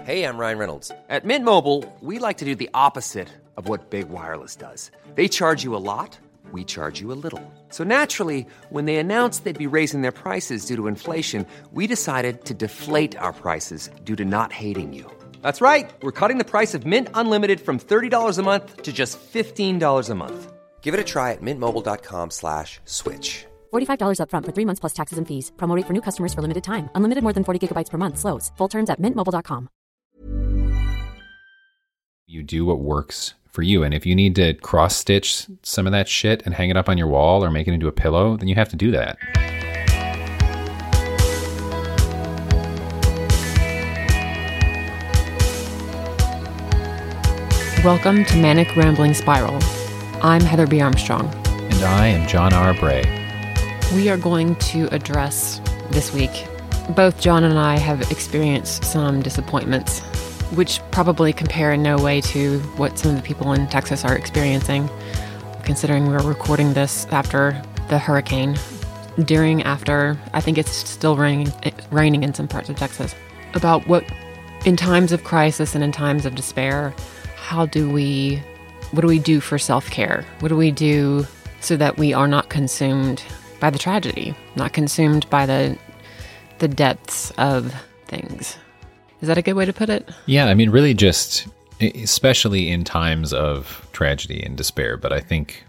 Hey, I'm Ryan Reynolds. At Mint Mobile, we like to do the opposite of what Big Wireless does. They charge you a lot, we charge you a little. So naturally, when they announced they'd be raising their prices due to inflation, we decided to deflate our prices due to not hating you. That's right. We're cutting the price of Mint Unlimited from $30 a month to just $15 a month. Give it a try at mintmobile.com/switch. $45 up front for 3 months plus taxes and fees. Promo rate for new customers for limited time. Unlimited more than 40 gigabytes per month. Slows full terms at mintmobile.com. You do what works for you. And if you need to cross stitch some of that shit and hang it up on your wall or make it into a pillow, then you have to do that. Welcome to Manic Rambling Spiral. I'm Heather B. Armstrong. And I am John R. Bray. We are going to address this week. Both John and I have experienced some disappointments, which probably compare in no way to what some of the people in Texas are experiencing, considering we're recording this after the hurricane, after, I think it's still raining in some parts of Texas, about what, in times of crisis and in times of despair, what do we do for self-care? What do we do so that we are not consumed by the tragedy, not consumed by the depths of things? Is that a good way to put it? Yeah, I mean, really just, especially in times of tragedy and despair, but I think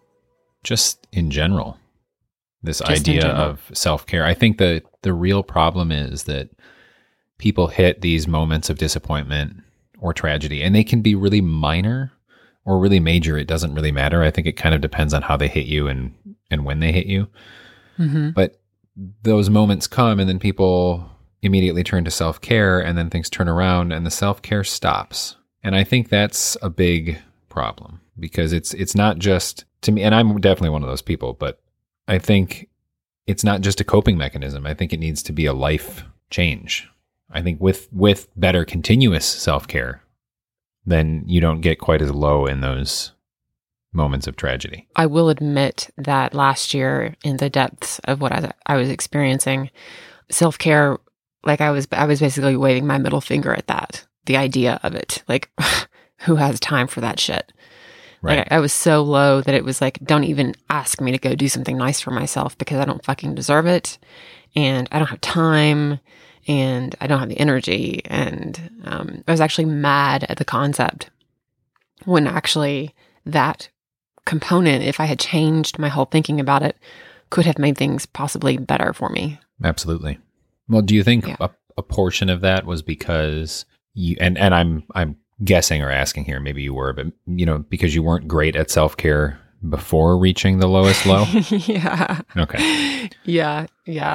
just in general, this idea of self-care. I think the real problem is that people hit these moments of disappointment or tragedy, and they can be really minor or really major. It doesn't really matter. I think it kind of depends on how they hit you and when they hit you. Mm-hmm. But those moments come, and then people immediately turn to self-care, and then things turn around and the self-care stops. And I think that's a big problem, because it's not just, to me, and I'm definitely one of those people, but I think it's not just a coping mechanism. I think it needs to be a life change. I think with better continuous self-care, then you don't get quite as low in those moments of tragedy. I will admit that last year, in the depths of what I was experiencing, self-care, like I was basically waving my middle finger at that, the idea of it. Like, who has time for that shit? Right. Like, I was so low that it was like, don't even ask me to go do something nice for myself, because I don't fucking deserve it. And I don't have time, and I don't have the energy. And I was actually mad at the concept, when actually that component, if I had changed my whole thinking about it, could have made things possibly better for me. Absolutely. Well, do you think a portion of that was because you, and I'm guessing or asking here, maybe you were, but because you weren't great at self-care before reaching the lowest low? Yeah. Okay. Yeah.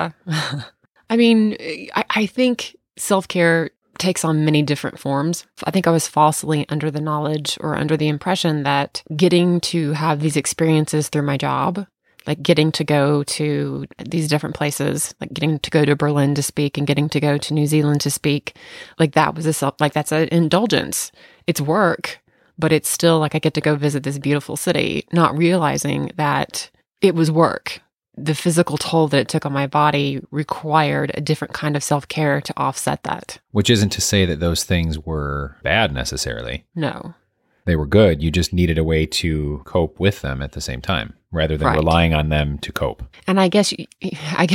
I mean, I think self-care takes on many different forms. I think I was falsely under the knowledge or under the impression that getting to have these experiences through my job, like getting to go to these different places, like getting to go to Berlin to speak and getting to go to New Zealand to speak, like that was that's an indulgence. It's work, but it's still like I get to go visit this beautiful city, not realizing that it was work. The physical toll that it took on my body required a different kind of self-care to offset that. Which isn't to say that those things were bad necessarily. No. They were good. You just needed a way to cope with them at the same time, rather than relying on them to cope. And I guess at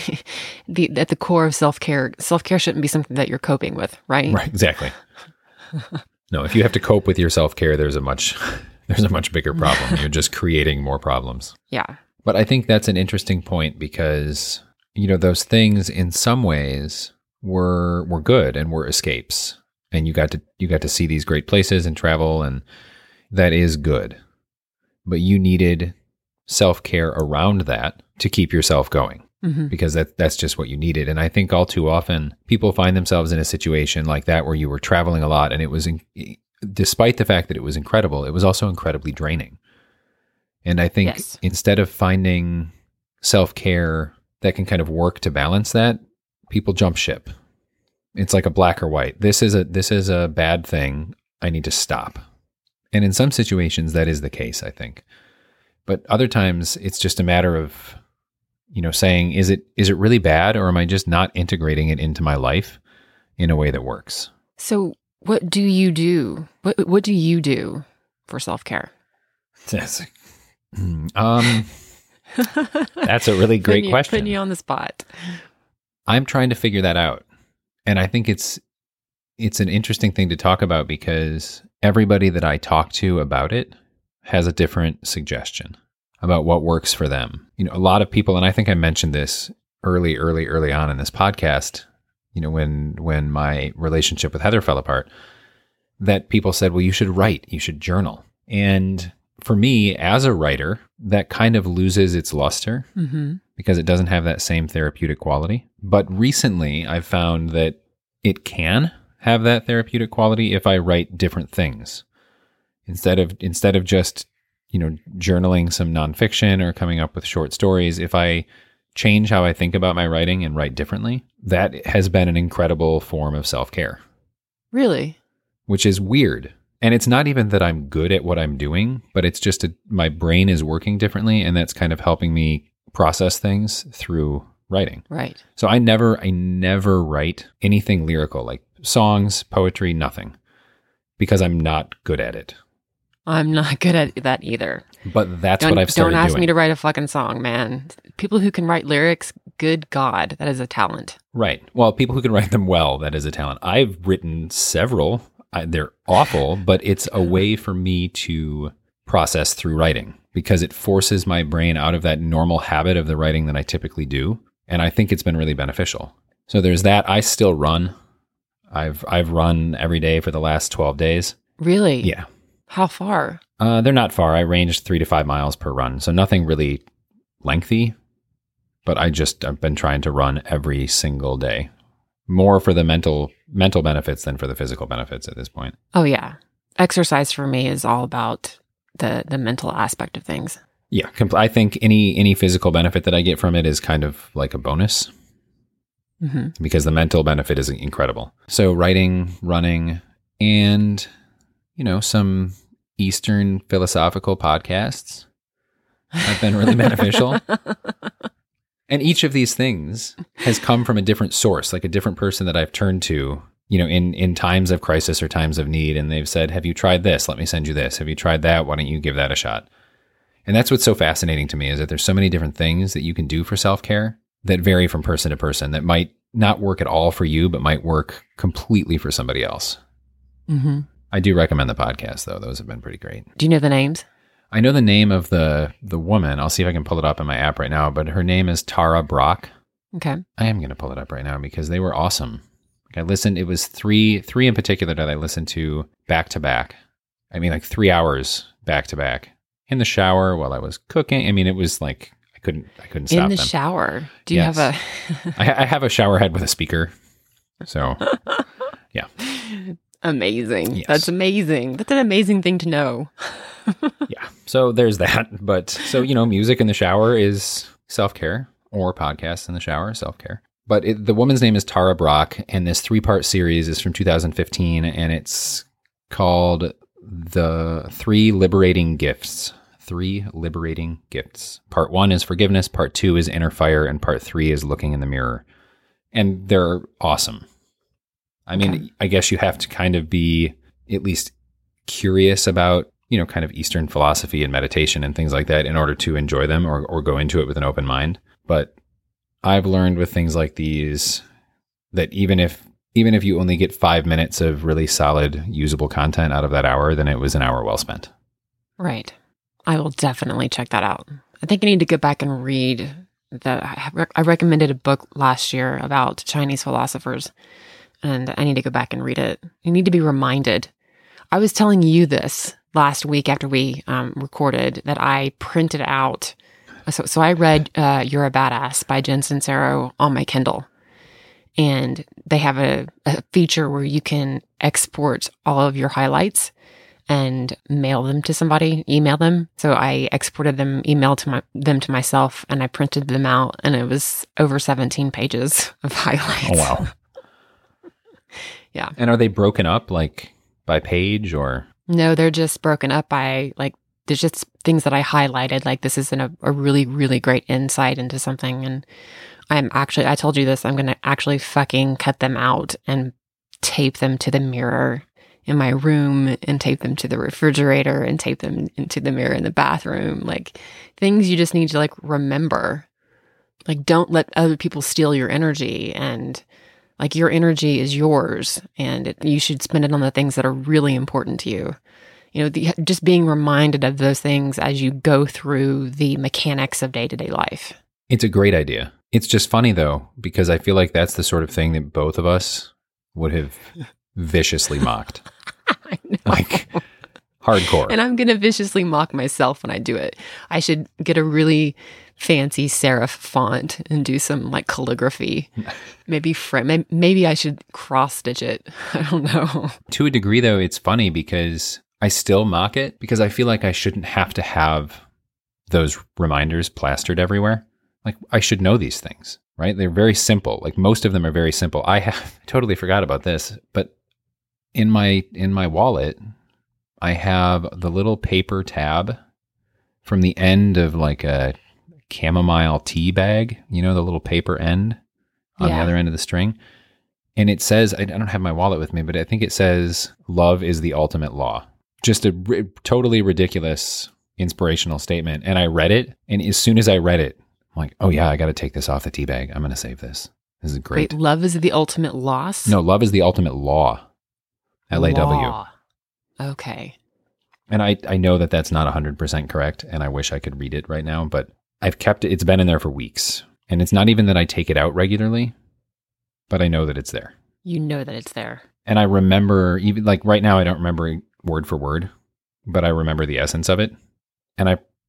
the core of self-care shouldn't be something that you're coping with, right? Right, exactly. No, if you have to cope with your self-care, there's a much bigger problem. You're just creating more problems. Yeah. But I think that's an interesting point, because, those things in some ways were good and were escapes. And you got to see these great places and travel, and that is good. But you needed self-care around that to keep yourself going, because that's just what you needed. And I think all too often people find themselves in a situation like that, where you were traveling a lot, and it was, despite the fact that it was incredible, it was also incredibly draining. And I think instead of finding self-care that can kind of work to balance that, people jump ship. It's like a black or white. This is a bad thing. I need to stop. And in some situations that is the case, I think. But other times it's just a matter of, saying, is it really bad, or am I just not integrating it into my life in a way that works? So what do you do? What do you do for self-care? That's a really great question. Putting you on the spot. I'm trying to figure that out. And I think it's an interesting thing to talk about because everybody that I talk to about it has a different suggestion about what works for them. You know, a lot of people, and I think I mentioned this early on in this podcast, you know, when my relationship with Heather fell apart, that people said, well, you should write, you should journal. And for me, as a writer, that kind of loses its luster because it doesn't have that same therapeutic quality. But recently, I've found that it can have that therapeutic quality if I write different things. Instead of just, you know, journaling some nonfiction or coming up with short stories, if I change how I think about my writing and write differently, that has been an incredible form of self-care. Really? Which is weird. And it's not even that I'm good at what I'm doing, but it's just my brain is working differently, and that's kind of helping me process things through writing. Right. So I never write anything lyrical, like songs, poetry, nothing, because I'm not good at it. I'm not good at that either. But that's what I've started doing. Don't ask me to write a fucking song, man. People who can write lyrics, good God, that is a talent. Right. Well, people who can write them well, that is a talent. I've written several. They're awful, but it's a way for me to process through writing because it forces my brain out of that normal habit of the writing that I typically do. And I think it's been really beneficial. So there's that. I still run. I've run every day for the last 12 days. Really? Yeah. How far? They're not far. I ranged 3 to 5 miles per run. So nothing really lengthy, but I've been trying to run every single day. More for the mental benefits than for the physical benefits at this point. Oh yeah. Exercise for me is all about the mental aspect of things. Yeah. I think any physical benefit that I get from it is kind of like a bonus because the mental benefit is incredible. So writing, running, and, you know, some Eastern philosophical podcasts have been really beneficial. And each of these things has come from a different source, like a different person that I've turned to, you know, in times of crisis or times of need. And they've said, have you tried this? Let me send you this. Have you tried that? Why don't you give that a shot? And that's what's so fascinating to me is that there's so many different things that you can do for self-care that vary from person to person that might not work at all for you, but might work completely for somebody else. Mm-hmm. I do recommend the podcast, though. Those have been pretty great. Do you know the names? I know the name of the woman. I'll see if I can pull it up in my app right now, but her name is Tara Brach. Okay. I am going to pull it up right now because they were awesome. I listened, it was three in particular that I listened to back to back. I mean, like 3 hours back to back in the shower while I was cooking. I mean, it was like, I couldn't stop them. In the shower? Do you have a... I have a shower head with a speaker. So, yeah. Amazing. Yes. That's amazing. That's an amazing thing to know. Yeah. So there's that. But so, you know, music in the shower is self-care, or podcasts in the shower, self-care. But the woman's name is Tara Brach, and this 3-part series is from 2015, and it's called The 3 Liberating Gifts. 3 Liberating Gifts. Part 1 is forgiveness, part 2 is inner fire, and part 3 is looking in the mirror. And they're awesome. I mean, okay. I guess you have to kind of be at least curious about, you know, kind of Eastern philosophy and meditation and things like that in order to enjoy them or go into it with an open mind. But I've learned with things like these that even if you only get 5 minutes of really solid, usable content out of that hour, then it was an hour well spent. Right. I will definitely check that out. I think I need to go back and read I recommended a book last year about Chinese philosophers, and I need to go back and read it. You need to be reminded. I was telling you this last week after we recorded that I printed out. So I read You're a Badass by Jen Sincero on my Kindle. And they have a feature where you can export all of your highlights and mail them to somebody, email them. So I exported them, emailed them to myself, and I printed them out, and it was over 17 pages of highlights. Oh, wow. Yeah. And are they broken up like by page or? No, they're just broken up by like, there's just things that I highlighted. Like this is a really, really great insight into something. And I told you this, I'm going to actually fucking cut them out and tape them to the mirror in my room and tape them to the refrigerator and tape them into the mirror in the bathroom. Like things you just need to like remember. Like don't let other people steal your energy, and like your energy is yours, and you should spend it on the things that are really important to you. You know, just being reminded of those things as you go through the mechanics of day-to-day life. It's a great idea. It's just funny though, because I feel like that's the sort of thing that both of us would have viciously mocked. I know. Like hardcore. And I'm going to viciously mock myself when I do it. I should get a really fancy serif font and do some like calligraphy. Maybe I should cross stitch it. I don't know. To a degree though, it's funny because I still mock it because I feel like I shouldn't have to have those reminders plastered everywhere. Like I should know these things, right? They're very simple. Like most of them are very simple. I totally forgot about this, but in my wallet, I have the little paper tab from the end of like a chamomile tea bag, you know, the little paper end on the other end of the string. And it says, I don't have my wallet with me, but I think it says, love is the ultimate law. Just a totally ridiculous inspirational statement. And I read it. And as soon as I read it, I'm like, oh yeah, I got to take this off the tea bag. I'm going to save this. This is great. Wait, love is the ultimate loss? No, love is the ultimate law. L-A-W. Law. Okay. And I know that that's not 100% correct, and I wish I could read it right now, but I've kept it. It's been in there for weeks. And it's not even that I take it out regularly, but I know that it's there. You know that it's there. And I remember, even like right now, I don't remember word for word, but I remember the essence of it. And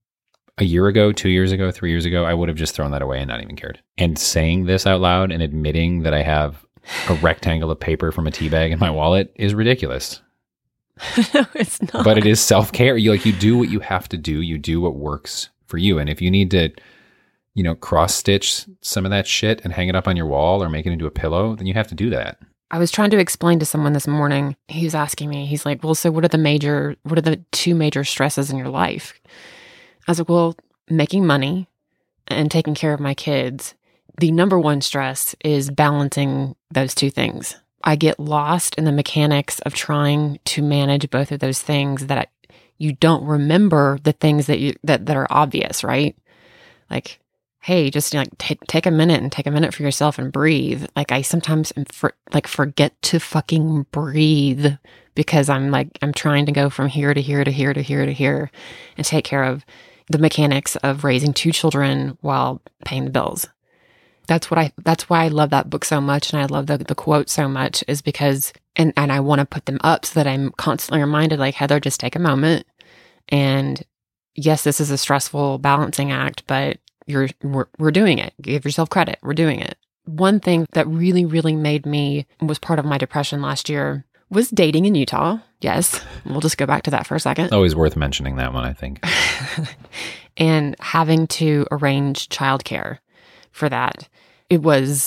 a year ago, 2 years ago, 3 years ago, I would have just thrown that away and not even cared. And saying this out loud and admitting that I have a rectangle of paper from a tea bag in my wallet is ridiculous. No, it's not. But it is self-care. You do what you have to do. You do what works for you. And if you need to, you know, cross-stitch some of that shit and hang it up on your wall or make it into a pillow, then you have to do that. I was trying to explain to someone this morning. He was asking me, he's like, well, so what are the two major stresses in your life? I was like, well, making money and taking care of my kids. The number one stress is balancing those two things. I get lost in the mechanics of trying to manage both of those things that you don't remember the things that are obvious, right? Like, hey, just like take a minute for yourself and breathe. Like I sometimes forget to fucking breathe because I'm trying to go from here to here to here to here to here and take care of the mechanics of raising two children while paying the bills. That's why I love that book so much, and I love the quote so much, is because and I want to put them up so that I'm constantly reminded, like, Heather, just take a moment. And yes, this is a stressful balancing act, but we're doing it. Give yourself credit. We're doing it. One thing that really, really was part of my depression last year was dating in Utah. Yes, we'll just go back to that for a second. Always worth mentioning that one, I think. And having to arrange childcare for that. It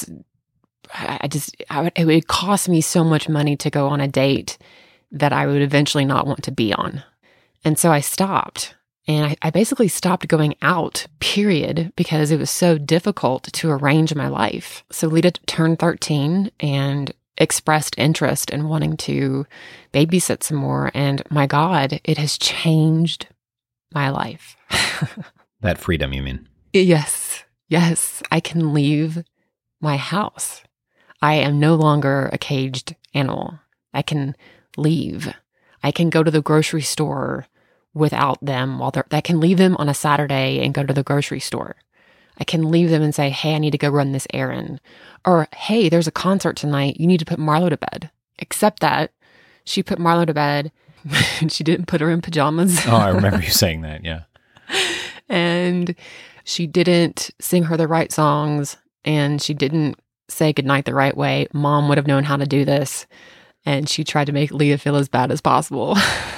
would cost me so much money to go on a date that I would eventually not want to be on. And so I stopped. And I basically stopped going out, period, because it was so difficult to arrange my life. So Lita turned 13 and expressed interest in wanting to babysit some more. And my God, it has changed my life. That freedom, you mean? Yes. I can leave my house. I am no longer a caged animal. I can leave. I can go to the grocery store without them I can leave them on a Saturday and go to the grocery store. I can leave them and say, hey, I need to go run this errand. Or, hey, there's a concert tonight. You need to put Marlo to bed. Except that she put Marlo to bed and she didn't put her in pajamas. Oh, I remember you saying that. Yeah. And she didn't sing her the right songs, and she didn't say goodnight the right way. Mom would have known how to do this, and she tried to make Leah feel as bad as possible.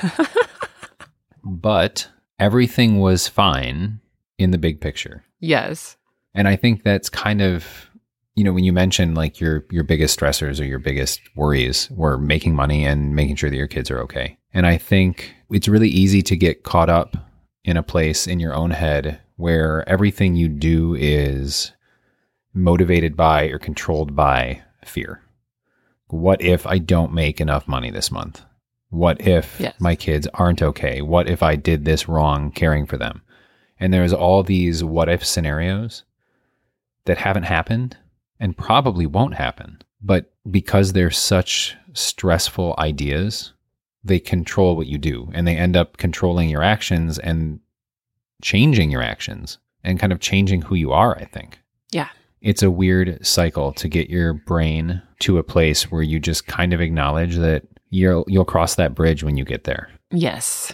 But everything was fine in the big picture. Yes. And I think that's kind of, you know, when you mention like your biggest stressors or your biggest worries were making money and making sure that your kids are okay. And I think it's really easy to get caught up in a place in your own head where everything you do is motivated by or controlled by fear. What if I don't make enough money this month? What if my kids aren't okay? What if I did this wrong caring for them? And there's all these what if scenarios that haven't happened and probably won't happen. But because they're such stressful ideas, they control what you do, and they end up controlling your actions and changing your actions and kind of changing who you are, I think. Yeah. It's a weird cycle to get your brain to a place where you just kind of acknowledge that you'll cross that bridge when you get there. Yes.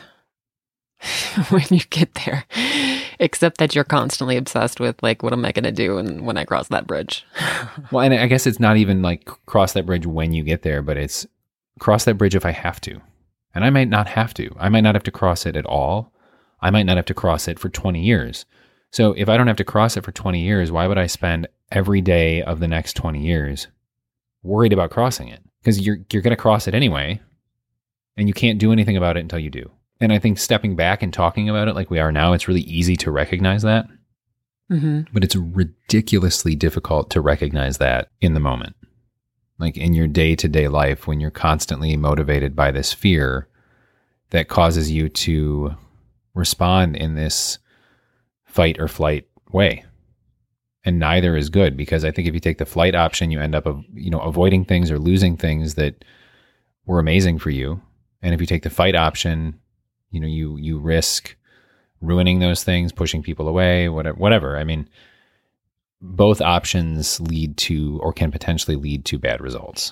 When you get there. Except that you're constantly obsessed with, like, what am I going to do when I cross that bridge? Well, and I guess it's not even like cross that bridge when you get there, but it's cross that bridge if I have to. And I might not have to. I might not have to cross it at all. I might not have to cross it for 20 years. So if I don't have to cross it for 20 years, why would I spend every day of the next 20 years worried about crossing it? Because you're going to cross it anyway, and you can't do anything about it until you do. And I think stepping back and talking about it like we are now, it's really easy to recognize that. Mm-hmm. But it's ridiculously difficult to recognize that in the moment. Like in your day-to-day life, when you're constantly motivated by this fear that causes you to respond in this fight or flight way. And neither is good, because I think if you take the flight option, you end up avoiding things or losing things that were amazing for you. And if you take the fight option, you risk ruining those things, pushing people away, whatever. I mean, both options lead to, or can potentially lead to, bad results.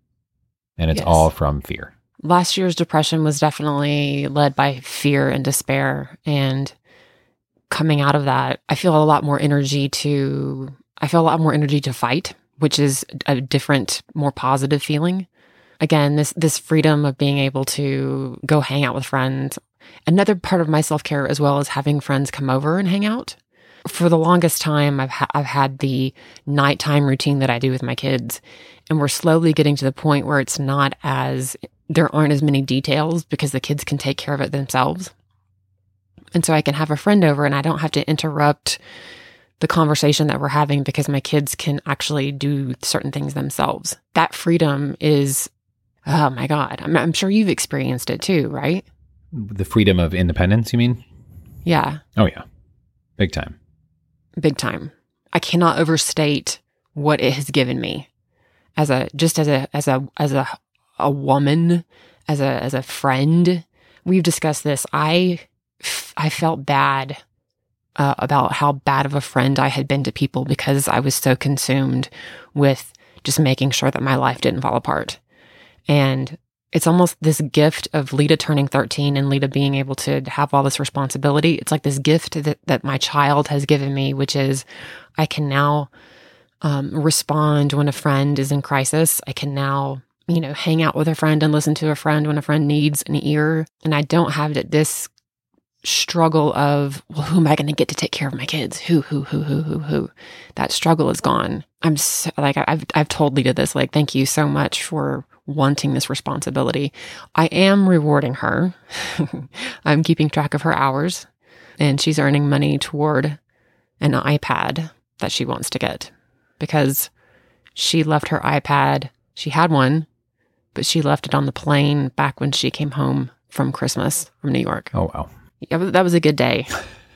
And it's all from fear. Last year's depression was definitely led by fear and despair. And coming out of that, I feel a lot more energy to fight, which is a different, more positive feeling. Again, this freedom of being able to go hang out with friends. Another part of my self-care as well is having friends come over and hang out. For the longest time, I've had the nighttime routine that I do with my kids, and we're slowly getting to the point where there aren't as many details because the kids can take care of it themselves. And so I can have a friend over and I don't have to interrupt the conversation that we're having because my kids can actually do certain things themselves. That freedom is, oh my God, I'm sure you've experienced it too, right? The freedom of independence, you mean? Yeah. Oh yeah. Big time. Big time. I cannot overstate what it has given me as a woman, as a friend. We've discussed this. I felt bad about how bad of a friend I had been to people because I was so consumed with just making sure that my life didn't fall apart. And it's almost this gift of Lita turning 13 and Lita being able to have all this responsibility. It's like this gift that my child has given me, which is I can now respond when a friend is in crisis. I can now, hang out with a friend and listen to a friend when a friend needs an ear. And I don't have this struggle of, well, who am I going to get to take care of my kids? Who? That struggle is gone. I'm so, I've told Lita this, thank you so much for wanting this responsibility. I am rewarding her. I'm keeping track of her hours, and she's earning money toward an iPad that she wants to get because she left her iPad. She had one, but she left it on the plane back when she came home from Christmas from New York. Oh, wow. Yeah, that was a good day.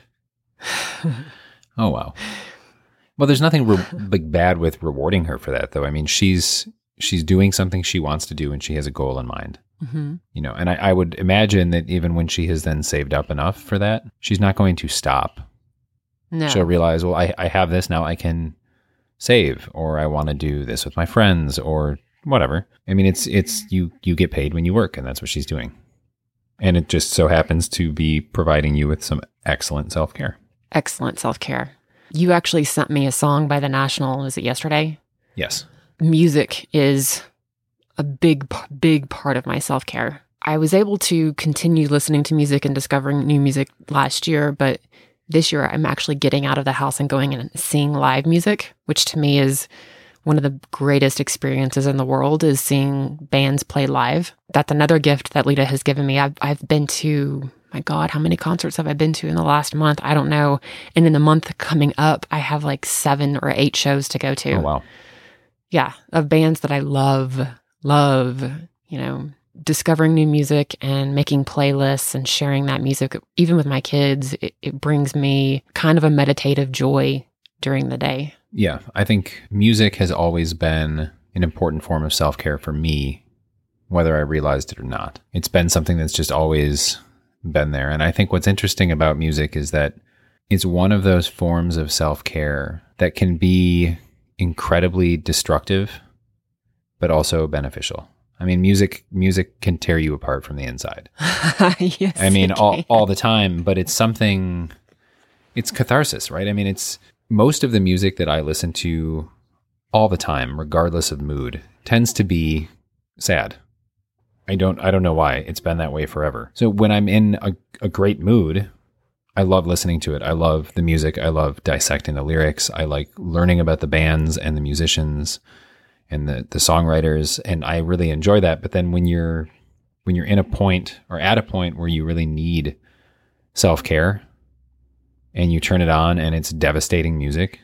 Oh, wow. Well, there's nothing bad with rewarding her for that, though. I mean, she's doing something she wants to do, and she has a goal in mind. Mm-hmm. And I would imagine that even when she has then saved up enough for that, she's not going to stop. No. She'll realize, well, I have this now, I can save, or I want to do this with my friends, or whatever. I mean, it's you get paid when you work, and that's what she's doing. And it just so happens to be providing you with some excellent self-care. Excellent self-care. You actually sent me a song by The National, was it yesterday? Yes. Music is a big part of my self-care. I was able to continue listening to music and discovering new music last year, but this year I'm actually getting out of the house and going and seeing live music, which to me is one of the greatest experiences in the world, is seeing bands play live. That's another gift that Lita has given me. I've been to, my God, how many concerts have I been to in the last month? I don't know. And in the month coming up, I have 7 or 8 shows to go to. Oh, wow. Yeah, of bands that I love love, discovering new music and making playlists and sharing that music, even with my kids. It brings me kind of a meditative joy during the day. Yeah, I think music has always been an important form of self-care for me, whether I realized it or not. It's been something that's just always been there. And I think what's interesting about music is that it's one of those forms of self-care that can be incredibly destructive, but also beneficial. I mean, music can tear you apart from the inside. Yes, I mean, all the time, but it's catharsis, right? I mean, it's most of the music that I listen to all the time, regardless of mood, tends to be sad. I don't know why. It's been that way forever. So when I'm in a great mood, I love listening to it. I love the music. I love dissecting the lyrics. I like learning about the bands and the musicians and the songwriters, and I really enjoy that. But then when you're in a point or at a point where you really need self-care and you turn it on and it's devastating music,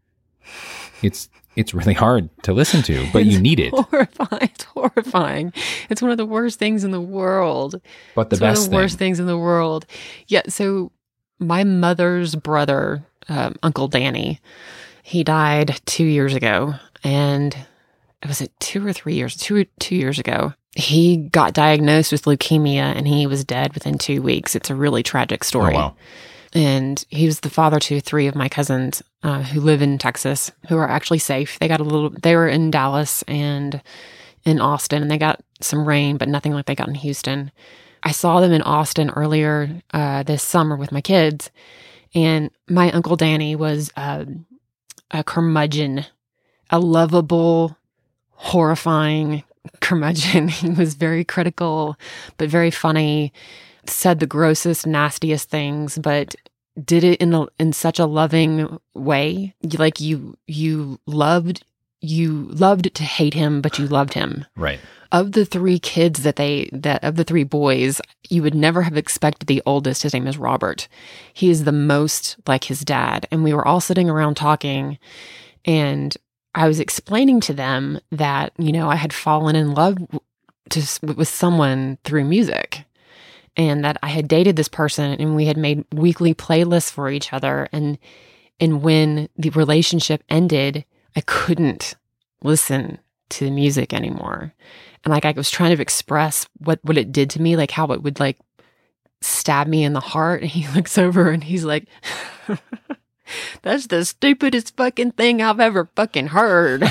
it's really hard to listen to, but you need it. It's horrifying. It's one of the worst things in the world. But the best worst things in the world. Yeah. So my mother's brother, Uncle Danny, he died 2 years ago, and was it 2 or 3 years? 2 years ago. He got diagnosed with leukemia, and he was dead within 2 weeks. It's a really tragic story. Oh, wow. And he was the father to 3 of my cousins who live in Texas, who are actually safe. They were in Dallas and in Austin, and they got some rain, but nothing like they got in Houston. I saw them in Austin earlier this summer with my kids, and my Uncle Danny was a curmudgeon, a lovable, horrifying curmudgeon. He was very critical, but very funny, said the grossest, nastiest things, but did it in such a loving way. Like you loved to hate him, but you loved him. Right. Of the 3 kids of the 3 boys, you would never have expected the oldest. His name is Robert. He is the most like his dad. And we were all sitting around talking, and I was explaining to them that, I had fallen in love with someone through music, and that I had dated this person, and we had made weekly playlists for each other. And when the relationship ended, I couldn't listen to the music anymore. And I was trying to express what it did to me, like how it would stab me in the heart. And he looks over and he's like, that's the stupidest fucking thing I've ever fucking heard.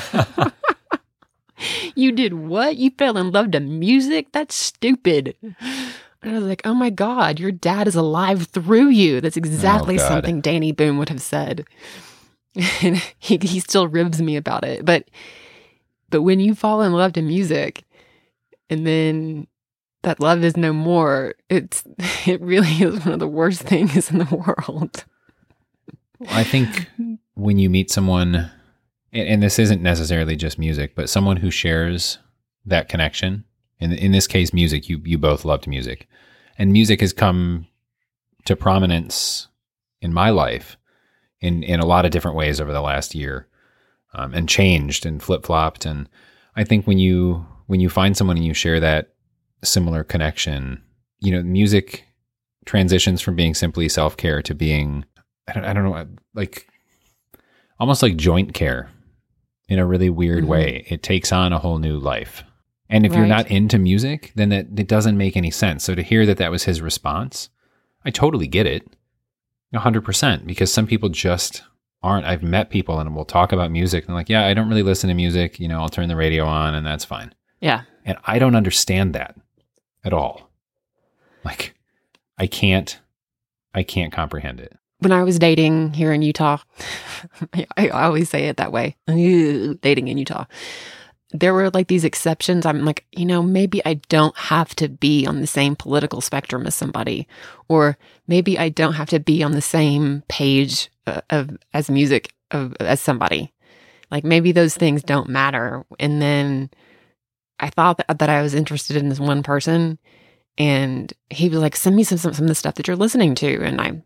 You did what? You fell in love to music? That's stupid. And I was like, oh my God, your dad is alive through you. That's exactly something Danny Boone would have said. And he still ribs me about it. But when you fall in love to music and then that love is no more, it really is one of the worst things in the world. I think when you meet someone, and this isn't necessarily just music, but someone who shares that connection, in this case, music, you both loved music, and music has come to prominence in my life in a lot of different ways over the last year, and changed and flip-flopped. And I think when you find someone and you share that similar connection, music transitions from being simply self-care to being, I don't know, like almost like joint care in a really weird way. It takes on a whole new life. And if you're not into music, then it doesn't make any sense. So to hear that was his response, I totally get it. 100%, because some people just aren't. I've met people and we'll talk about music and they're like, yeah, I don't really listen to music. I'll turn the radio on and that's fine. Yeah. And I don't understand that at all. Like, I can't comprehend it. When I was dating here in Utah, I always say it that way, dating in Utah, there were these exceptions. I'm like, maybe I don't have to be on the same political spectrum as somebody, or maybe I don't have to be on the same page as music as somebody. Like maybe those things don't matter. And then I thought that I was interested in this one person, and he was like, send me some of the stuff that you're listening to. And I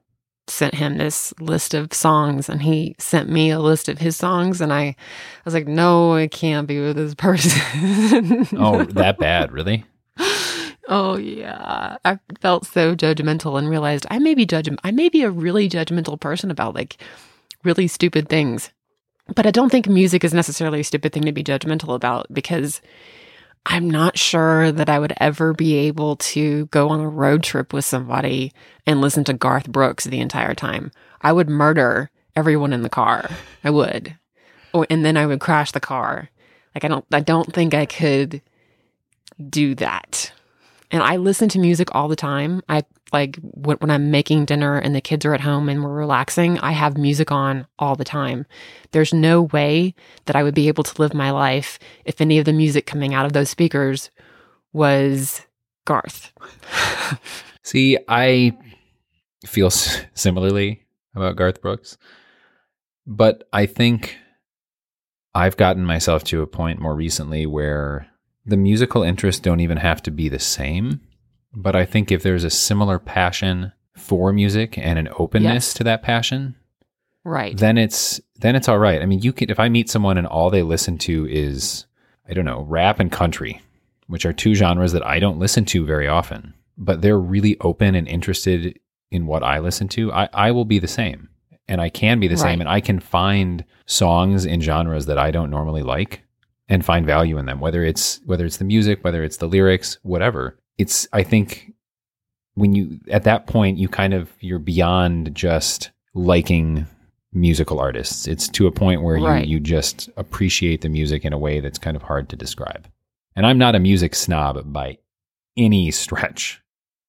sent him this list of songs, and he sent me a list of his songs, and I was like, no, I can't be with this person. Oh, that bad, really? Oh yeah, I felt so judgmental and realized I may be a really judgmental person about like really stupid things. But I don't think music is necessarily a stupid thing to be judgmental about, because I'm not sure that I would ever be able to go on a road trip with somebody and listen to Garth Brooks the entire time. I would murder everyone in the car. I would. And then I would crash the car. Like I don't think I could do that. And I listen to music all the time. I like when I'm making dinner and the kids are at home and we're relaxing, I have music on all the time. There's no way that I would be able to live my life if any of the music coming out of those speakers was Garth. See, I feel similarly about Garth Brooks, but I think I've gotten myself to a point more recently where the musical interests don't even have to be the same. But I think if there's a similar passion for music and an openness to that passion, right, then it's all right. I mean, if I meet someone and all they listen to is, I don't know, rap and country, which are two genres that I don't listen to very often, but they're really open and interested in what I listen to, I will be the same. And I can be the same, and I can find songs in genres that I don't normally like and find value in them, whether it's the music, whether it's the lyrics, whatever. I think when you, at that point, you're beyond just liking musical artists. It's to a point where you just appreciate the music in a way that's kind of hard to describe. And I'm not a music snob by any stretch.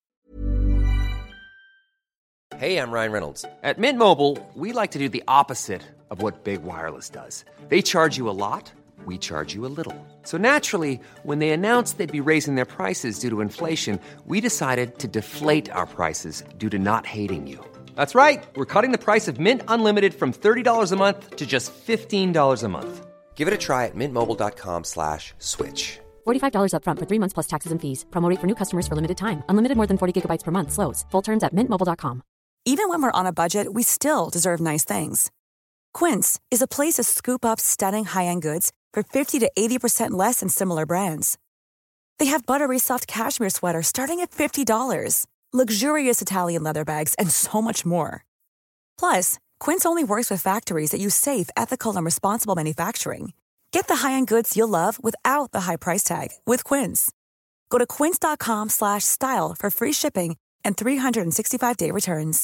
Hey, I'm Ryan Reynolds. At Mint Mobile, we like to do the opposite of what Big Wireless does. They charge you a lot. We charge you a little. So naturally, when they announced they'd be raising their prices due to inflation, we decided to deflate our prices due to not hating you. That's right. We're cutting the price of Mint Unlimited from $30 a month to just $15 a month. Give it a try at mintmobile.com/switch. $45 up front for 3 months plus taxes and fees. Promo rate for new customers for limited time. Unlimited more than 40 gigabytes per month. Slows full terms at mintmobile.com. Even when we're on a budget, we still deserve nice things. Quince is a place to scoop up stunning high-end goods for 50 to 80% less than similar brands. They have buttery soft cashmere sweaters starting at $50, luxurious Italian leather bags, and so much more. Plus, Quince only works with factories that use safe, ethical, and responsible manufacturing. Get the high-end goods you'll love without the high price tag with Quince. Go to quince.com/style for free shipping and 365-day returns.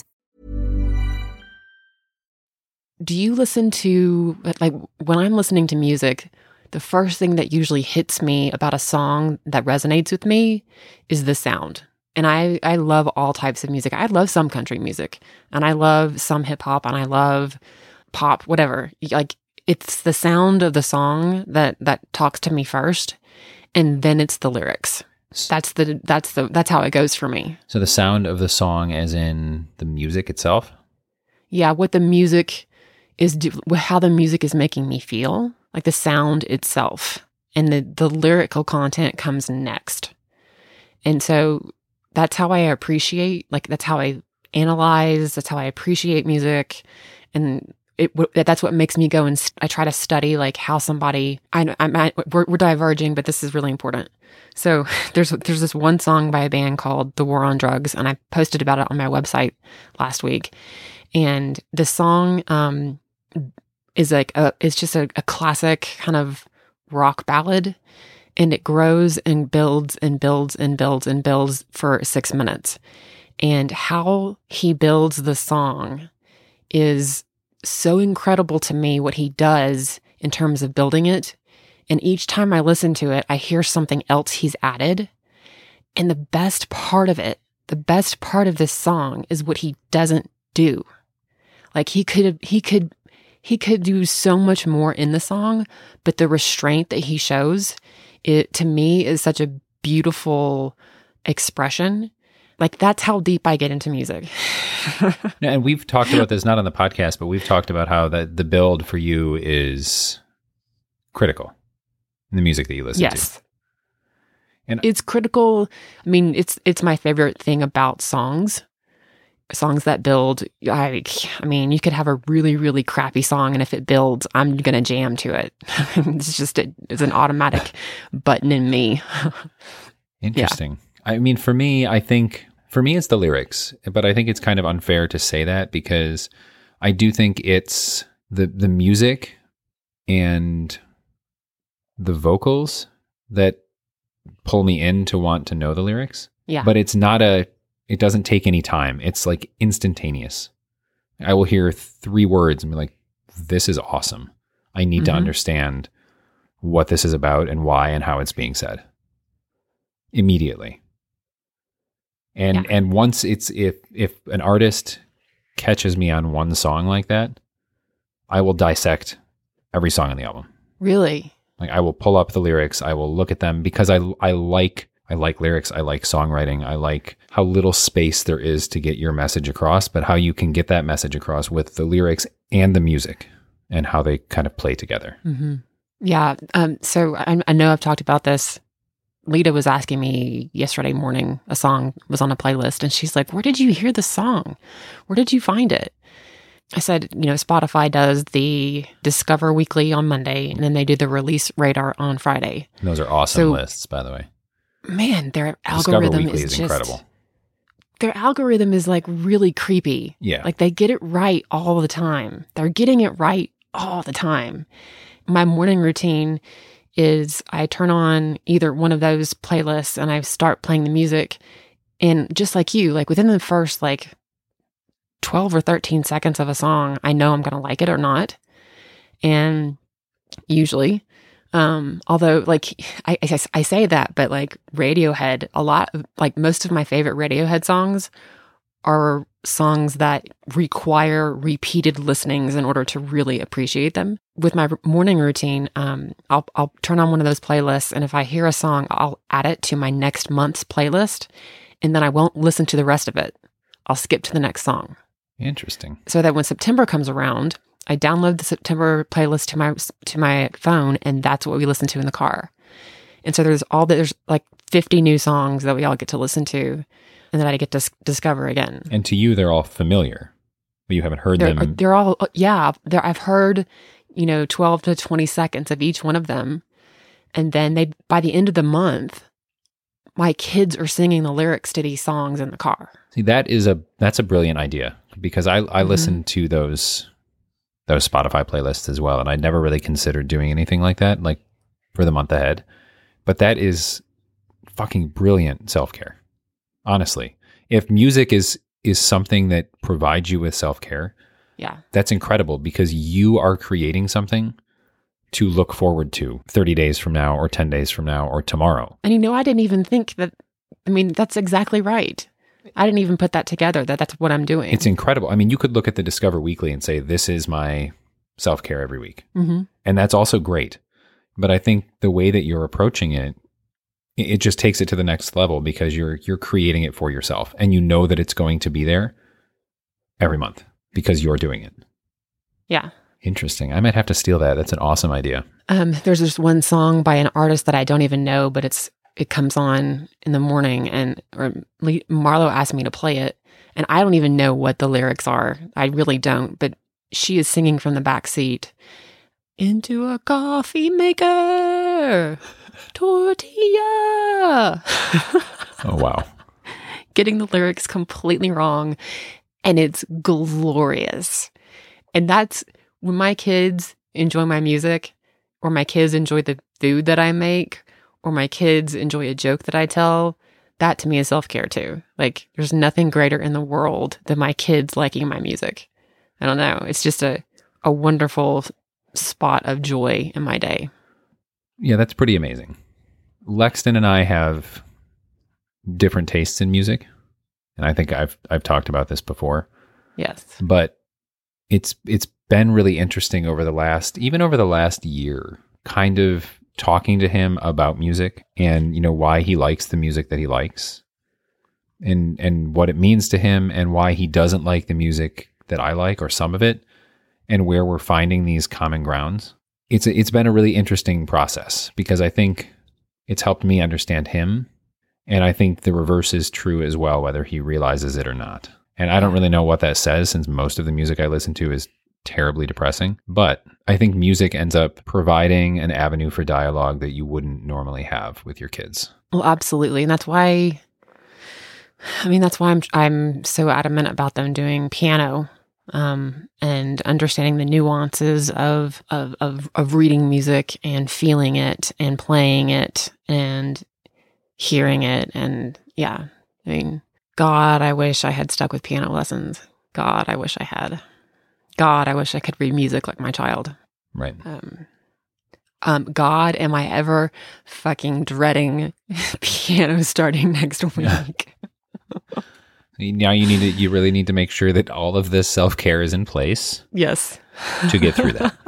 Do you listen to, like, when I'm listening to music, the first thing that usually hits me about a song that resonates with me is the sound. And I love all types of music. I love some country music, and I love some hip hop, and I love pop, whatever. Like, it's the sound of the song that talks to me first, and then it's the lyrics. That's how it goes for me. So the sound of the song, as in the music itself? Yeah, what the music is, how the music is making me feel, like the sound itself, and the lyrical content comes next. And so that's how I appreciate, like, that's how I analyze, that's how I appreciate music. And that's what makes me go and I try to study, like, how somebody, we're diverging, but this is really important. So there's this one song by a band called The War on Drugs, and I posted about it on my website last week. And the song is like it's just a classic kind of rock ballad, and it grows and builds and builds and builds and builds for 6 minutes. And how he builds the song is so incredible to me, what he does in terms of building it. And each time I listen to it, I hear something else he's added. And the best part of this song is what he doesn't do. Like, he could do so much more in the song, but the restraint that he shows, it to me is such a beautiful expression. Like, that's how deep I get into music. And we've talked about this, not on the podcast, but we've talked about how the build for you is critical in the music that you listen to. Yes. And it's critical. I mean, it's my favorite thing about songs songs that build. I mean, you could have a really, really crappy song, and if it builds, I'm going to jam to it. It's an automatic button in me. Interesting. Yeah. I mean, for me, it's the lyrics, but I think it's kind of unfair to say that because I do think it's the music and the vocals that pull me in to want to know the lyrics. Yeah. But it doesn't take any time. It's like instantaneous. I will hear 3 words and be like, this is awesome. I need to understand what this is about and why and how it's being said immediately. And once it's, if an artist catches me on one song like that, I will dissect every song on the album. Really? Like I will pull up the lyrics. I will look at them because I like lyrics. I like songwriting. I like how little space there is to get your message across, but how you can get that message across with the lyrics and the music and how they kind of play together. Mm-hmm. Yeah. So I know I've talked about this. Lita was asking me yesterday morning, a song was on a playlist, and she's like, where did you hear the song? Where did you find it? I said, Spotify does the Discover Weekly on Monday, and then they do the Release Radar on Friday. And those are awesome lists, by the way. Man, their algorithm is just incredible. Their algorithm is like really creepy. Yeah. Like they get it right all the time. They're getting it right all the time. My morning routine is I turn on either one of those playlists and I start playing the music. And just like you, like within the first 12 or 13 seconds of a song, I know I'm going to like it or not. And usually, although I say that, but Radiohead, most of my favorite Radiohead songs are songs that require repeated listenings in order to really appreciate them. With my morning routine, I'll turn on one of those playlists, and if I hear a song, I'll add it to my next month's playlist, and then I won't listen to the rest of it. I'll skip to the next song. Interesting. So that when September comes around, I download the September playlist to my phone, and that's what we listen to in the car. And so there's 50 new songs that we all get to listen to, and that I get to discover again. And to you, they're all familiar, but you haven't heard them. They're all, I've heard, 12 to 20 seconds of each one of them. And then by the end of the month, my kids are singing the lyrics to these songs in the car. See, that's a brilliant idea, because I listen to those Spotify playlists as well. And I never really considered doing anything like that, for the month ahead. But that is fucking brilliant self-care. Honestly, if music is something that provides you with self-care, yeah, that's incredible, because you are creating something to look forward to 30 days from now or 10 days from now or tomorrow. And I didn't even think that, that's exactly right. I didn't even put that together, that's what I'm doing. It's incredible. You could look at the Discover Weekly and say, this is my self-care every week. Mm-hmm. And that's also great. But I think the way that you're approaching it just takes it to the next level, because you're creating it for yourself, and you know that it's going to be there every month because you're doing it. Yeah. Interesting. I might have to steal that. That's an awesome idea. There's this one song by an artist that I don't even know, but it comes on in the morning, and Marlo asked me to play it, and I don't even know what the lyrics are. I really don't, but she is singing from the back seat, into a coffee maker, tortilla. Oh, wow. Getting the lyrics completely wrong, and it's glorious. And that's when my kids enjoy my music, or my kids enjoy the food that I make, or my kids enjoy a joke that I tell. That to me is self-care too. There's nothing greater in the world than my kids liking my music. I don't know. It's just a wonderful spot of joy in my day. Yeah, that's pretty amazing. Lexton and I have different tastes in music, and I think I've talked about this before. Yes. But it's been really interesting over the last year, kind of talking to him about music and, why he likes the music that he likes, and what it means to him, and why he doesn't like the music that I like, or some of it, and where we're finding these common grounds. It's been a really interesting process, because I think it's helped me understand him, and I think the reverse is true as well, whether he realizes it or not. And I don't really know what that says, since most of the music I listen to is terribly depressing. But I think music ends up providing an avenue for dialogue that you wouldn't normally have with your kids. Well, absolutely. And that's why I'm so adamant about them doing piano, and understanding the nuances of reading music and feeling it and playing it and hearing it. And yeah, I mean, God, I wish I had stuck with piano lessons. God, I wish I had. God, I wish I could read music like my child. Right. God, am I ever fucking dreading piano starting next week? Now you really need to make sure that all of this self-care is in place. Yes. To get through that.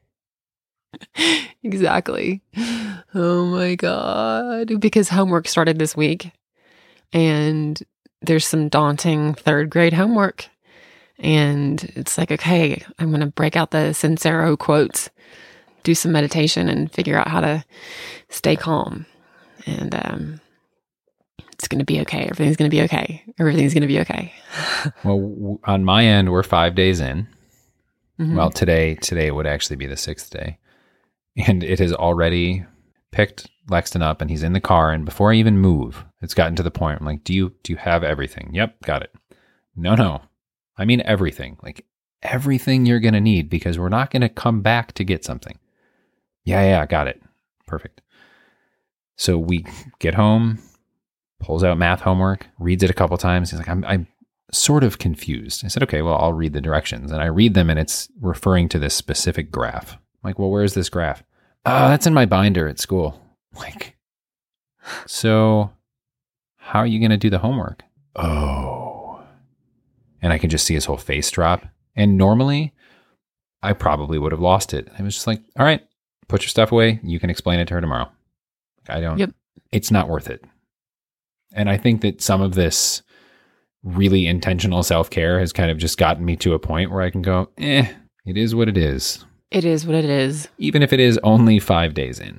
Exactly. Oh my God. Because homework started this week, and there's some daunting 3rd grade homework. And it's like, okay, I'm going to break out the Sincero quotes, do some meditation, and figure out how to stay calm. And it's going to be okay. Everything's going to be okay. Everything's going to be okay. Well, on my end, we're 5 days in. Mm-hmm. Well, today would actually be the 6th day. And it has already picked Lexton up, and he's in the car. And before I even move, it's gotten to the point. I'm like, do you have everything? Yep, got it. No. I mean everything. Like everything you're going to need, because we're not going to come back to get something. Yeah, got it. Perfect. So we get home, pulls out math homework, reads it a couple times. He's like, I'm sort of confused. I said, okay, well, I'll read the directions. And I read them, and it's referring to this specific graph. I'm like, well, where's this graph? That's in my binder at school. Like, so how are you going to do the homework? Oh. And I can just see his whole face drop. And normally I probably would have lost it. I was just like, all right, put your stuff away. You can explain it to her tomorrow. It's not worth it. And I think that some of this really intentional self-care has kind of just gotten me to a point where I can go, it is what it is. It is what it is. Even if it is only 5 days in.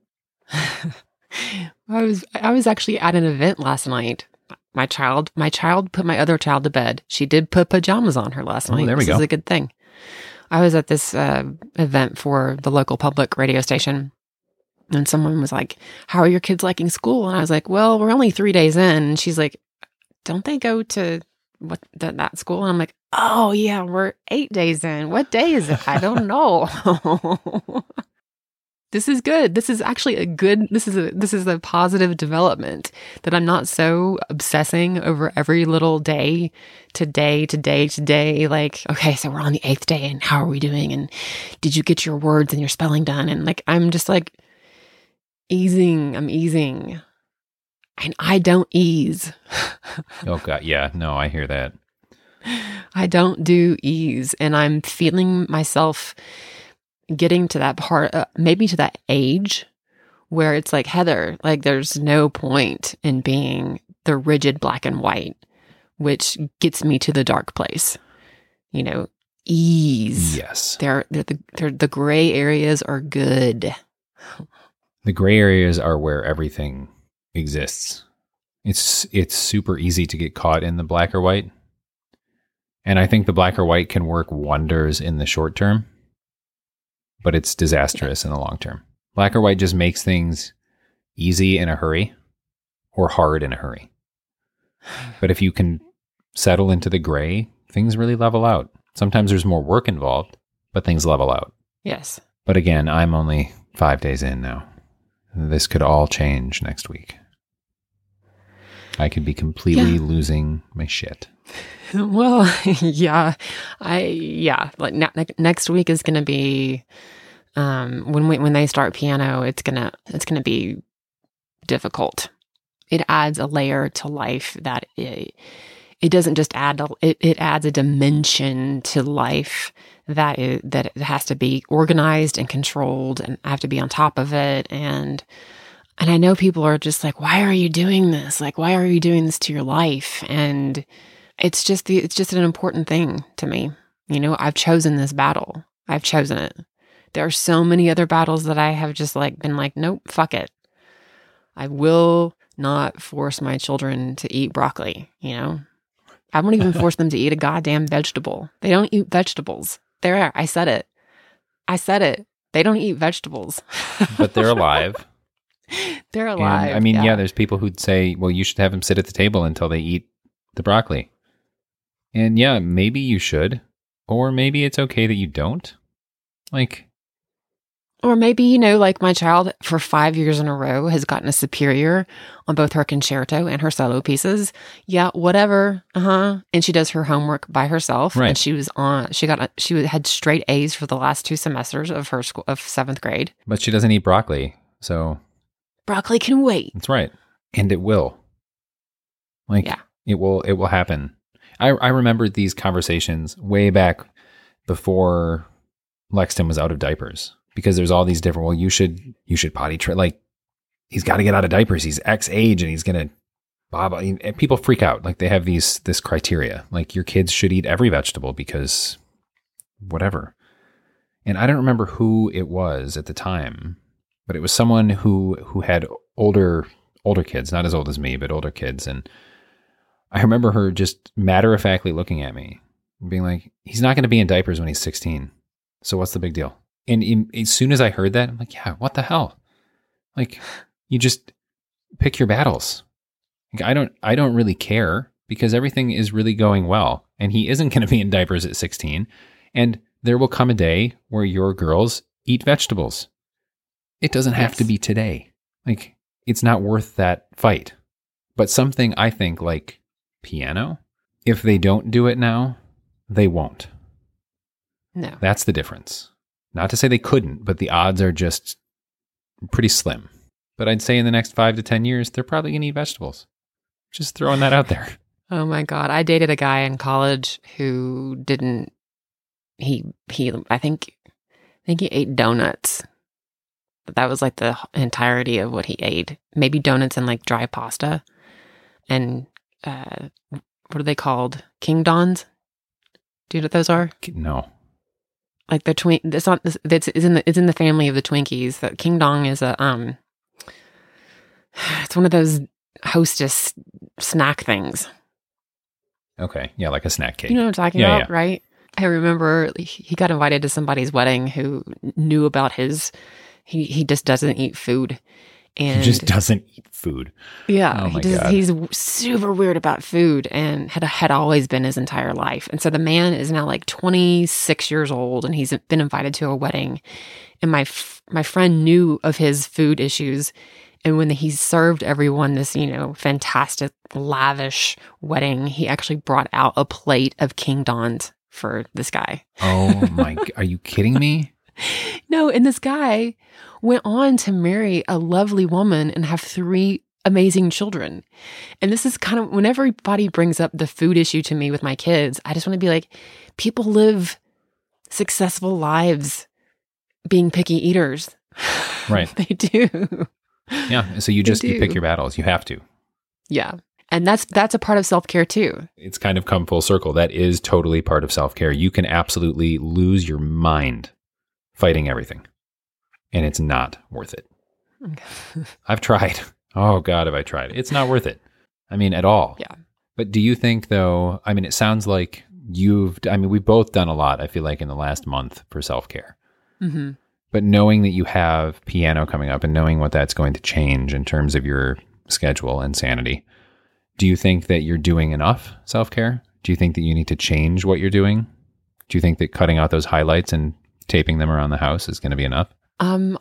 I was actually at an event last night. My child put my other child to bed. She did put pajamas on her last night. There we go. This is a good thing. I was at this event for the local public radio station, and someone was like, how are your kids liking school? And I was like, well, we're only 3 days in. And she's like, don't they go to that school? And I'm like, oh yeah, we're 8 days in. What day is it? I don't know. This is good. This is actually this is a positive development, that I'm not so obsessing over every little day to day. Like, okay, so we're on the 8th day, and how are we doing? And did you get your words and your spelling done? And like, I'm just like easing. I'm easing. And I don't ease. Oh God. Yeah. No, I hear that. I don't do ease. And I'm feeling myself getting to that part, maybe to that age where it's like, Heather, like there's no point in being the rigid black and white, which gets me to the dark place. You know, ease. Yes. The gray areas are good. The gray areas are where everything exists. It's super easy to get caught in the black or white. And I think the black or white can work wonders in the short term, but it's disastrous in the long term. Black or white just makes things easy in a hurry or hard in a hurry. But if you can settle into the gray, things really level out. Sometimes there's more work involved, but things level out. Yes. But again, I'm only 5 days in now. This could all change next week. I could be completely losing my shit. Well, yeah. Like next week is going to be when they start piano, it's going to be difficult. It adds a layer to life that it doesn't just add it adds a dimension to life that it has to be organized and controlled, and I have to be on top of it. And I know people are just like, why are you doing this? Like, why are you doing this to your life? And it's just an important thing to me. You know, I've chosen this battle. I've chosen it. There are so many other battles that I have just like been like, nope, fuck it. I will not force my children to eat broccoli, you know? I won't even force them to eat a goddamn vegetable. They don't eat vegetables. There, I said it. They don't eat vegetables. But they're alive. They're alive. And, I mean, yeah, there's people who'd say, well, you should have them sit at the table until they eat the broccoli. And yeah, maybe you should. Or maybe it's okay that you don't. Like, or maybe, like my child for 5 years in a row has gotten a superior on both her concerto and her solo pieces. Yeah, whatever. And she does her homework by herself. Right. And she had straight A's for the last 2 semesters of her school of 7th grade. but she doesn't eat broccoli. So Broccoli can wait. that's right. And it will. Like, Yeah. it will happen. I remember these conversations way back before Lexton was out of diapers, because there's all these different, well, you should potty train, like, he's got to get out of diapers. He's X age and he's going to, blah, blah. And people freak out. Like, they have this criteria, like your kids should eat every vegetable because whatever. And I don't remember who it was at the time, but it was someone who had older kids, not as old as me, but older kids. And I remember her just matter-of-factly looking at me and being like, he's not going to be in diapers when he's 16. So what's the big deal? And as soon as I heard that, I'm like, yeah, what the hell? Like, you just pick your battles. Like, I don't really care, because everything is really going well. And he isn't going to be in diapers at 16. And there will come a day where your girls eat vegetables. It doesn't have to be today. Like, it's not worth that fight. But something I think like piano, if they don't do it now, they won't. No. That's the difference. Not to say they couldn't, but the odds are just pretty slim. But I'd say in the next 5 to 10 years, they're probably going to eat vegetables. Just throwing that out there. Oh my God. I dated a guy in college who didn't, I think he ate donuts. But that was like the entirety of what he ate. Maybe donuts and like dry pasta. And what are they called? King Dons? Do you know what those are? No. Like the it's in the family of the Twinkies. That King Dong is it's one of those Hostess snack things. Okay. Yeah, like a snack cake. You know what I'm talking about, right? I remember he got invited to somebody's wedding who knew about he just doesn't eat food. And he just doesn't eat food. Yeah. Oh my God. He's super weird about food and had always been his entire life. And so the man is now like 26 years old and he's been invited to a wedding. And my friend knew of his food issues. And when he served everyone this, fantastic, lavish wedding, he actually brought out a plate of King Dons for this guy. Oh my, are you kidding me? No, and this guy went on to marry a lovely woman and have 3 amazing children. And this is kind of, when everybody brings up the food issue to me with my kids, I just want to be like, people live successful lives being picky eaters. Right. They do. Yeah. So you pick your battles. You have to. Yeah. And that's a part of self-care too. It's kind of come full circle. That is totally part of self-care. You can absolutely lose your mind fighting everything, and it's not worth it. I've tried. Oh God, have I tried? It's not worth it. I mean, at all. Yeah. But do you think though, I mean, it sounds like we've both done a lot, I feel like, in the last month for self-care. Mm-hmm. But knowing that you have piano coming up and knowing what that's going to change in terms of your schedule and sanity, do you think that you're doing enough self-care? Do you think that you need to change what you're doing? Do you think that cutting out those highlights and taping them around the house is going to be enough? No,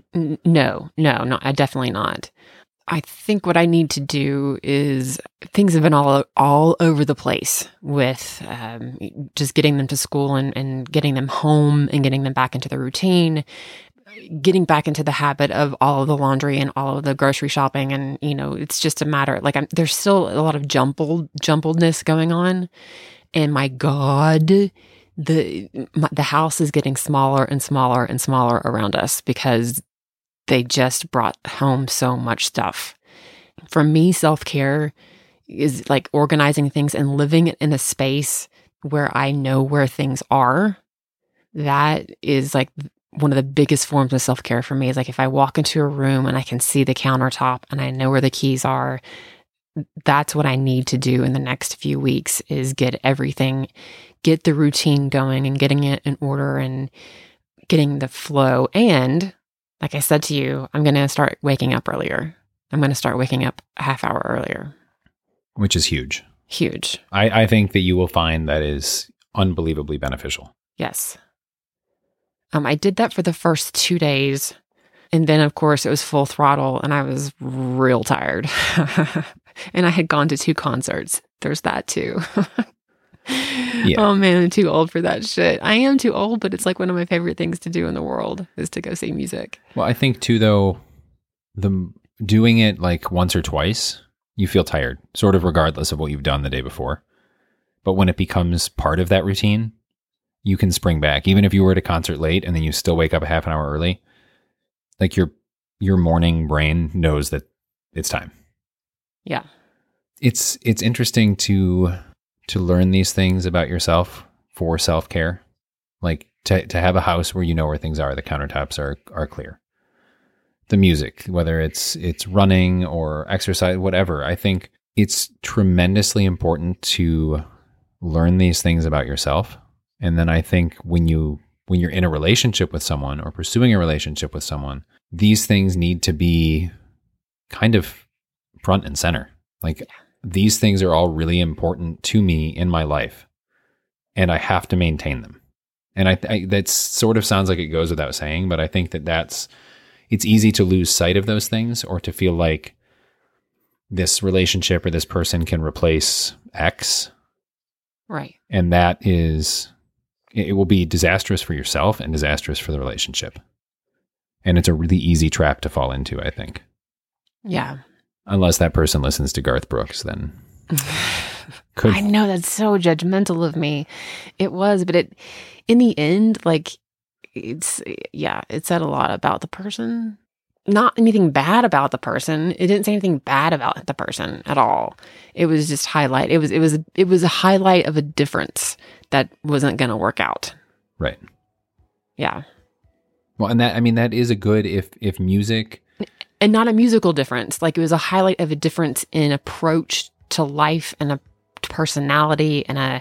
I definitely not. I think what I need to do is, things have been all over the place with just getting them to school and getting them home and getting them back into the routine, getting back into the habit of all of the laundry and all of the grocery shopping. And, it's just a matter, like, there's still a lot of jumbledness going on. And my God, the house is getting smaller and smaller and smaller around us because they just brought home so much stuff. For me, self-care is like organizing things and living in a space where I know where things are. That is like one of the biggest forms of self-care for me. Is like if I walk into a room and I can see the countertop and I know where the keys are, that's what I need to do in the next few weeks is get the routine going and getting it in order and getting the flow. And like I said to you, I'm going to start waking up earlier. I'm going to start waking up a half hour earlier. Which is huge. Huge. I think that you will find that is unbelievably beneficial. Yes. I did that for the first 2 days. And then, of course, it was full throttle and I was real tired. And I had gone to 2 concerts. There's that too. Yeah. Oh man, I'm too old for that shit. I am too old, but it's like one of my favorite things to do in the world is to go see music. Well, I think too, though, doing it like once or twice, you feel tired, sort of regardless of what you've done the day before. But when it becomes part of that routine, you can spring back. Even if you were at a concert late and then you still wake up a half an hour early, like your morning brain knows that it's time. Yeah. It's interesting to learn these things about yourself for self-care. Like to have a house where you know where things are, the countertops are clear. The music, whether it's running or exercise, whatever. I think it's tremendously important to learn these things about yourself. And then I think when you're in a relationship with someone or pursuing a relationship with someone, these things need to be kind of front and center. Like these things are all really important to me in my life and I have to maintain them. And I that sort of sounds like it goes without saying, but I think it's easy to lose sight of those things or to feel like this relationship or this person can replace X. Right. And it will be disastrous for yourself and disastrous for the relationship. And it's a really easy trap to fall into, I think. Yeah. Unless that person listens to Garth Brooks, then I know that's so judgmental of me. It was, but in the end, like it said a lot about the person. Not anything bad about the person. It didn't say anything bad about the person at all. It was just highlight. It was a highlight of a difference that wasn't going to work out. Right. Yeah. Well, and that is a good if music. And not a musical difference. Like it was a highlight of a difference in approach to life and a personality and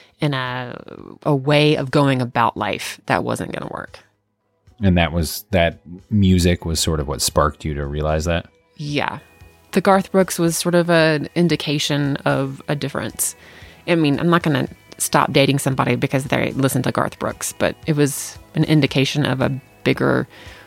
a way of going about life that wasn't going to work. And that music was sort of what sparked you to realize that? Yeah. The Garth Brooks was sort of an indication of a difference. I mean, I'm not going to stop dating somebody because they listen to Garth Brooks, but it was an indication of a bigger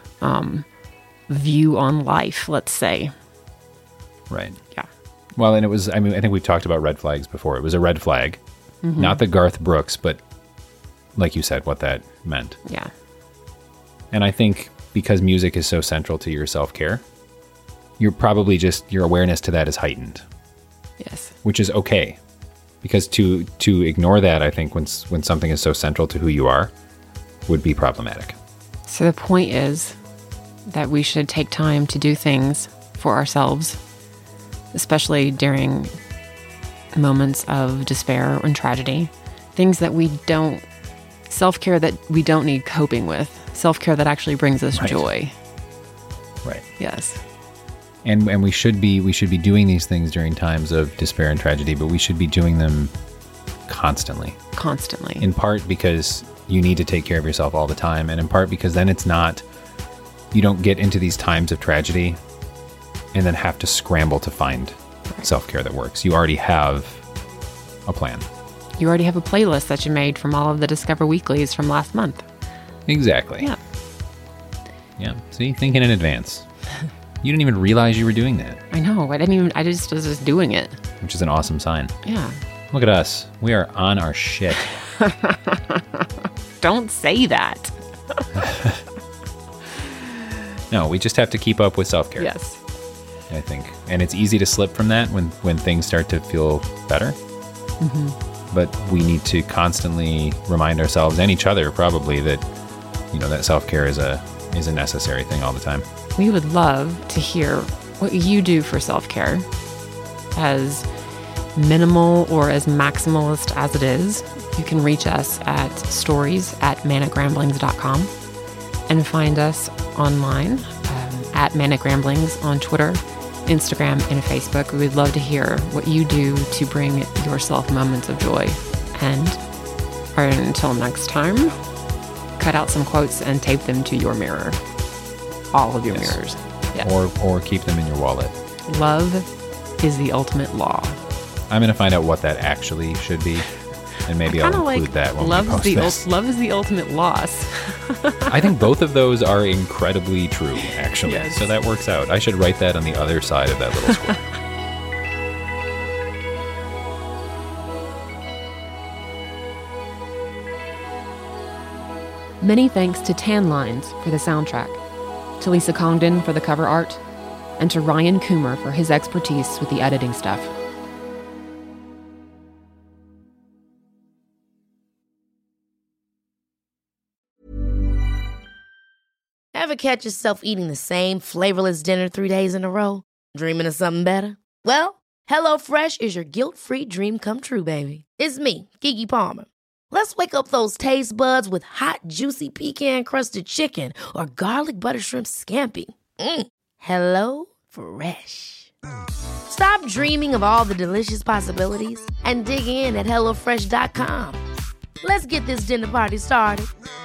view on life, let's say. Right. Yeah. Well, and I think we've talked about red flags before. It was a red flag. Mm-hmm. Not the Garth Brooks, but like you said, what that meant. Yeah. And I think because music is so central to your self-care, you're probably your awareness to that is heightened. Yes. Which is okay. Because to ignore that, I think when something is so central to who you are, would be problematic. So the point is that we should take time to do things for ourselves, especially during moments of despair and tragedy. Things that self-care that we don't need coping with. Self-care that actually brings us joy. Right. Yes. And we should be doing these things during times of despair and tragedy, but we should be doing them constantly. Constantly. In part because you need to take care of yourself all the time, and in part because then you don't get into these times of tragedy and then have to scramble to find self-care that works. You already have a plan. You already have a playlist that you made from all of the Discover Weeklies from last month. Exactly. Yeah. Yeah. See, thinking in advance. You didn't even realize you were doing that. I know. I just was just doing it. Which is an awesome sign. Yeah. Look at us. We are on our shit. Don't say that. No, we just have to keep up with self-care. Yes. I think. And it's easy to slip from that when things start to feel better. Mm-hmm. But we need to constantly remind ourselves and each other probably that, that self-care is a necessary thing all the time. We would love to hear what you do for self-care, as minimal or as maximalist as it is. You can reach us at stories@manicramblings.com and find us online at Manic Ramblings on Twitter Instagram, and Facebook. We would love to hear what you do to bring yourself moments of joy. And until next time, cut out some quotes and tape them to your mirror. All of your mirrors. Yeah. Or keep them in your wallet. Love is the ultimate law. I'm going to find out what that actually should be. And maybe I'll include that when we post this. Love is the ultimate loss. I think both of those are incredibly true, actually. Yes. So that works out. I should write that on the other side of that little square. Many thanks to Tan Lines for the soundtrack, to Lisa Congdon for the cover art, and to Ryan Coomer for his expertise with the editing stuff. Ever catch yourself eating the same flavorless dinner 3 days in a row? Dreaming of something better? Well, HelloFresh is your guilt-free dream come true, baby. It's me, Keke Palmer. Let's wake up those taste buds with hot, juicy pecan-crusted chicken or garlic butter shrimp scampi. HelloFresh. Stop dreaming of all the delicious possibilities and dig in at HelloFresh.com. Let's get this dinner party started.